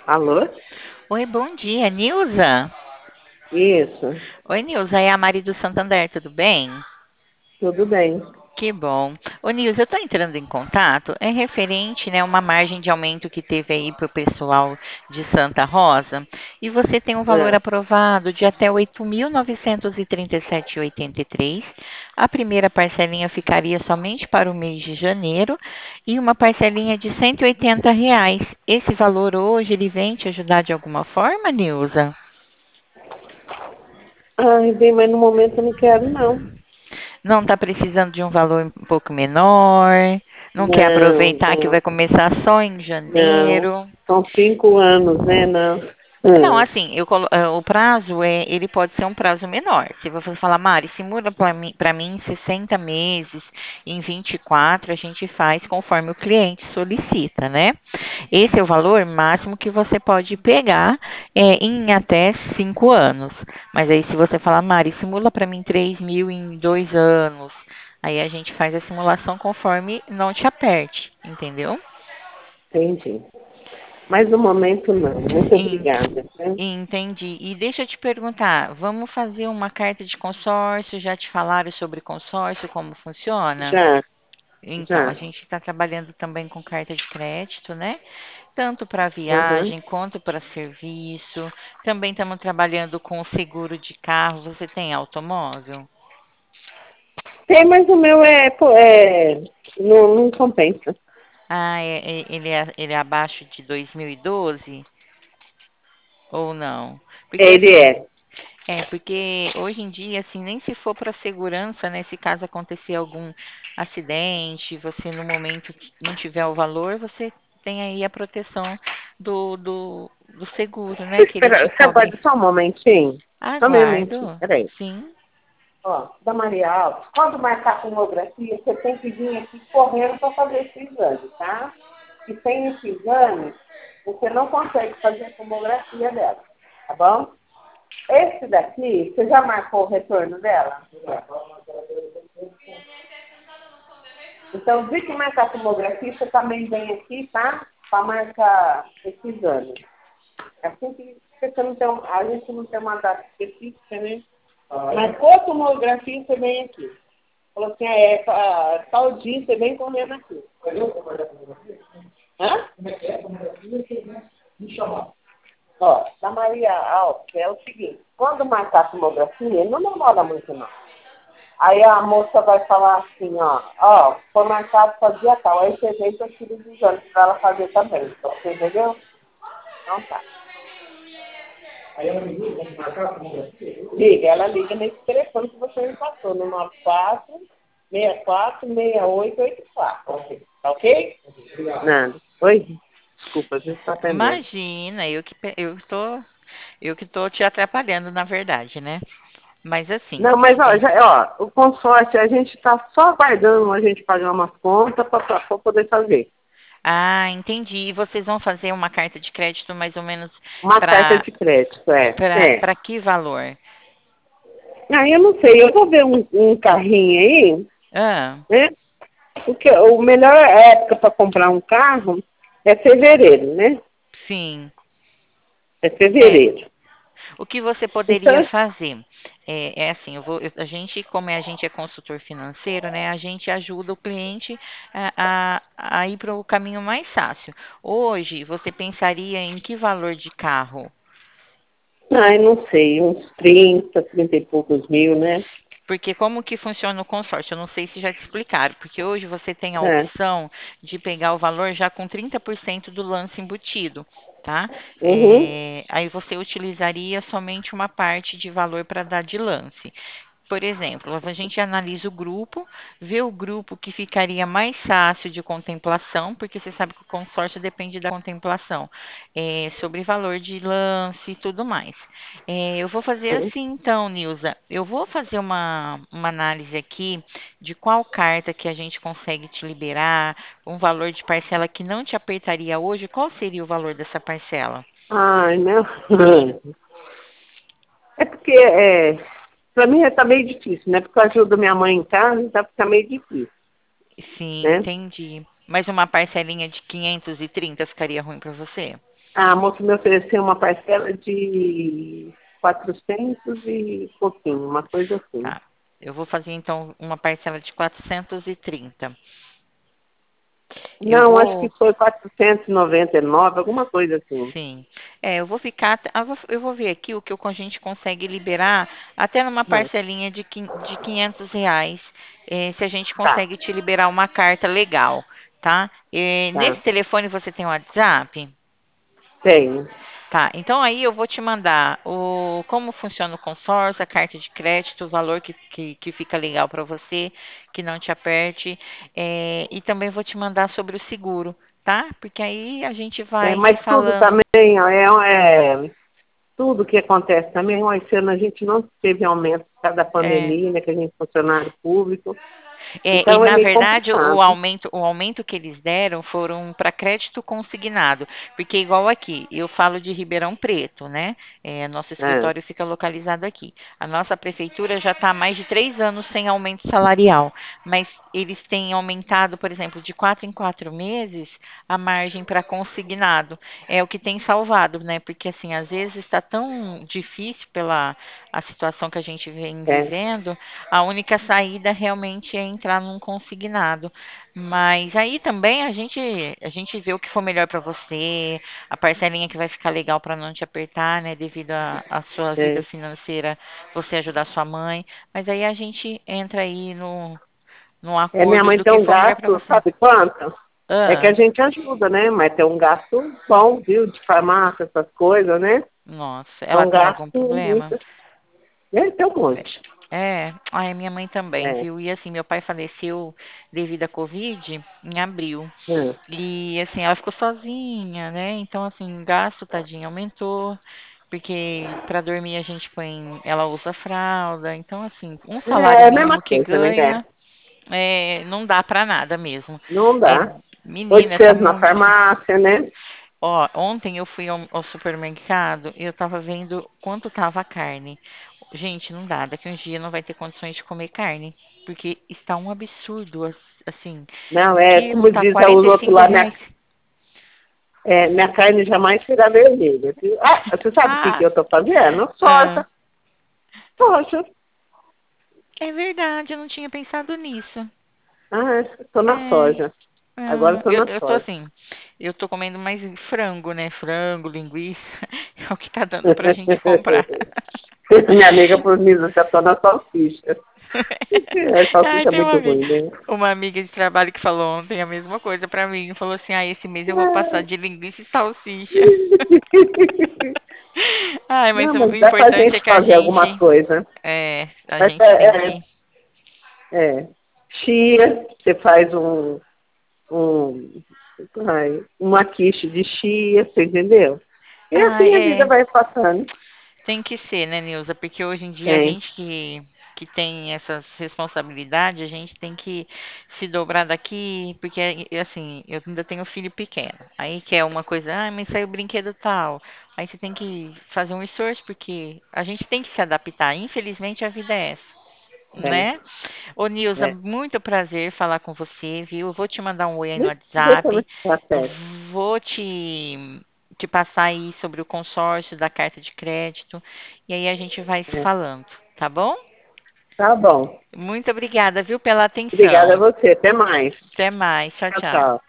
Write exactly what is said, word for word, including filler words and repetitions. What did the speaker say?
Alô? Oi, bom dia, Nilza. Isso, Oi, Nilza, é a Mari do Santander, tudo bem? tudo bem. Que bom. Ô, Nilza, eu estou entrando em contato, é referente, né, uma margem de aumento que teve aí para o pessoal de Santa Rosa, e você tem um valor É. aprovado de até oito mil novecentos e trinta e sete vírgula oitenta e três. A primeira parcelinha ficaria somente para o mês de janeiro e uma parcelinha de cento e oitenta reais. Esse valor hoje, ele vem te ajudar de alguma forma, Nilza? Ai, bem, mas no momento eu não quero, não. Não está precisando de um valor um pouco menor, não quer Não, aproveitar que vai não, começar só em não. janeiro. São cinco anos, né? Não. Não, Hum, assim, eu colo- eh, o prazo é, ele pode ser um prazo menor. Se você falar, Mari, simula para mim, para mim sessenta meses, em vinte e quatro a gente faz conforme o cliente solicita, né? Esse é o valor máximo que você pode pegar é, em até cinco anos. Mas aí, se você falar, Mari, simula para mim três mil em dois anos, aí a gente faz a simulação conforme não te aperte, entendeu? entendi. Mas no momento não. Muito En- obrigada. Né? Entendi. E deixa eu te perguntar, vamos fazer uma carta de consórcio? Já te falaram sobre consórcio, como funciona? Já, Então, a já. gente está trabalhando também com carta de crédito, né? Tanto para Uhum. viagem quanto para serviço. Também estamos trabalhando com seguro de carro. Você tem automóvel? Tem, mas o meu é, pô, é não, não compensa. Ah, é- é- ele é, ele é abaixo de dois mil e doze ou não? Porque Ele assim, é. é, porque hoje em dia, assim, nem se for para segurança, né? Se caso acontecer algum acidente, você no momento t- não tiver o valor, você tem aí a proteção do, do, do seguro, né? Que ele te Espera, você cobre. aguarda só um momentinho? Só um momentinho, Aguardo. peraí. Sim. Ó, da Maria Alves, quando marcar a tomografia, você tem que vir aqui correndo para fazer esse exame, tá? E sem esse exame, você não consegue fazer a tomografia dela, tá bom? Esse daqui, você já marcou o retorno dela? Então, vi que marcar a tomografia, você também vem aqui, tá? Para marcar esse exame. É assim que você não tem, um- a gente não tem uma data específica, né? Marcou a tomografia, você vem aqui. Falou assim, ah, é, ah, tal dia você vem correndo aqui. Hã? Ó, da Maria Alves, é o seguinte, quando marcar a tomografia, não demora muito não. Aí a moça vai falar assim, ó, ó, foi marcado para dia tal, aí você vem para tiro dos anos para ela fazer também. Você entendeu? Então tá. Aí ela me liga, vamos marcar a tomografia? Liga, ela liga nesse telefone que você me passou, no nove quatro, seis quatro, seis oito oito quatro. Ok. Tá ok? Obrigado. Nada. Oi? Desculpa, a gente está atendendo. Imagina, eu que pe- eu estou eu que estou te atrapalhando, na verdade, né? Mas assim, Não, mas ó, é, já, ó, o consórcio, a gente está só aguardando a gente pagar umas contas para poder fazer. ah, entendi. E vocês vão fazer uma carta de crédito mais ou menos Uma carta para de crédito, é. para É. para que valor? Ah, eu não sei, eu vou ver um, um carrinho aí, Ah, né? Porque o melhor época para comprar um carro é fevereiro, né? sim. É É. fevereiro. O que você poderia Então, fazer? É, é assim, eu vou, eu- a gente, como a gente é consultor financeiro, né, a gente ajuda o cliente a, a, a ir para o caminho mais fácil. Hoje, você pensaria em que valor de carro? ai, não sei, uns trinta, trinta e poucos mil, né? Porque como que funciona o consórcio? Eu não sei se já te explicaram, porque hoje você tem a É. opção de pegar o valor já com trinta por cento do lance embutido, tá? Uhum. É, aí você utilizaria somente uma parte de valor para dar de lance. Por exemplo, a gente analisa o grupo, vê o grupo que ficaria mais fácil de contemplação, porque você sabe que o consórcio depende da contemplação, é, sobre valor de lance e tudo mais. É, eu vou fazer assim então, Nilza. Eu vou fazer uma, uma análise aqui de qual carta que a gente consegue te liberar, um valor de parcela que não te apertaria hoje. Qual seria o valor dessa parcela? Ai, não. É porque, é, para mim está meio difícil, né? Porque eu ajudo minha mãe em casa, então fica meio difícil, Sim, né? entendi. Mas uma parcelinha de quinhentos e trinta ficaria ruim para você? A moça me ofereceu uma parcela de quatrocentos e pouquinho, uma coisa assim. Tá. Eu vou fazer então uma parcela de quatrocentos e trinta. Eu Não, acho que vou, foi quatrocentos e noventa e nove, alguma coisa assim. sim. É, eu vou ficar, eu vou, eu vou ver aqui o que a gente consegue liberar, até numa Não, parcelinha de, quin- de quinhentos reais, é, se a gente tá, consegue te liberar uma carta legal, tá? É, nesse tá. telefone você tem um WhatsApp? Tenho. Tá, então aí eu vou te mandar o como funciona o consórcio, a carta de crédito, o valor que, que, que fica legal para você, que não te aperte, é, e também vou te mandar sobre o seguro, tá? Porque aí a gente É, vai se mas tudo falando. também, ó, é, é, tudo que acontece também, ó, esse ano a gente não teve aumento por causa da É, pandemia, né, que a gente é funcionário público. É, e Então é na meio verdade o complicado. aumento, o aumento que eles deram foram para crédito consignado, porque igual aqui, eu falo de Ribeirão Preto, né? É, nosso É, escritório fica localizado aqui. A nossa prefeitura já está há mais de três anos sem aumento salarial, mas eles têm aumentado, por exemplo, de quatro em quatro meses a margem para consignado. É o que tem salvado, né? Porque assim, às vezes está tão difícil pela a situação que a gente vem é, vivendo, a única saída realmente é entrar num consignado. Mas aí também a gente a gente vê o que for melhor para você, a parcelinha que vai ficar legal para não te apertar, né, devido à à sua vida é. financeira, você ajudar sua mãe. Mas aí a gente entra aí no no É, minha acordo mãe do tem que um for melhor para gasto, você. sabe quanto? É que a Ah, gente ajuda, né? Mas tem um gasto bom, viu? De farmácia, essas coisas, né? nossa, É ela um tem algum gasto problema? muito. É, tem um monte. É, ai, minha mãe também, É, viu? E assim, meu pai faleceu devido à Covid em abril. é. E assim, ela ficou sozinha, né? Então, assim, gasto, tadinho, aumentou. Porque para dormir a gente põe, ela usa fralda. Então, assim, um salário É a mesma mínimo que coisa, né? É, ganha, é, não dá para nada mesmo. não É, dá. menina, essa oitocentos na muito difícil. farmácia, né? Ó, ontem eu fui ao, ao supermercado e eu tava vendo quanto tava a carne. Gente, não dá. Daqui uns dias não vai ter condições de comer carne. Porque está um absurdo, as- assim. Não, O é, quilo como tá diz os quarenta e outros cinco lá, minha, reais. é, minha carne jamais será vermelha. Viu? Ah, você sabe o que, que Ah, eu tô fazendo? ah, Soja, soja. é verdade, eu não tinha pensado nisso. Ah, estou na É, soja. Agora ah, estou eu, na eu tô soja. assim, eu tô comendo mais frango, né? Frango, linguiça, é o que tá dando pra gente comprar. Minha amiga por mim, já estou na salsicha. É, Ai, salsicha é tem uma muito amiga, ruim, né? uma amiga de trabalho que falou ontem a mesma coisa pra mim. Falou assim: ah, esse mês eu vou passar de linguiça e salsicha. Ai, mas Não, o mas dá pra importante é gente que a fazer alguma gente, coisa. é, a Mas gente tem é, é, que. é. Chia, você faz um, um ai, uma quiche de chia, você entendeu? E Ah, assim a vida é. vai passando. Tem que ser, né, Nilza? Porque hoje em dia a Tem, gente que, que tem essas responsabilidades, a gente tem que se dobrar daqui, porque assim, eu ainda tenho filho pequeno. Aí quer uma coisa, ah, mas saiu brinquedo tal. Aí você tem que fazer um esforço, porque a gente tem que se adaptar. Infelizmente a vida é essa. é, Né? Ô, Nilza, é. muito prazer falar com você, viu? Eu vou te mandar um oi aí no Deixa eu ver WhatsApp, se tá certo. vou te, te passar aí sobre o consórcio da carta de crédito, e aí a gente vai se É. falando, tá bom? Tá bom. Muito obrigada, viu, pela Obrigada a atenção. você. Até mais. Até mais. Tchau, Tchau, tchau. tchau.